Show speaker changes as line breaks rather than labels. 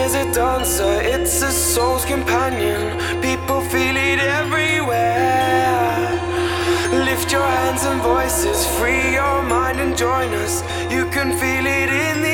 is a dancer, it's a soul's companion. People feel it everywhere. Lift your hands and voices, free your mind and join us. You can feel it in the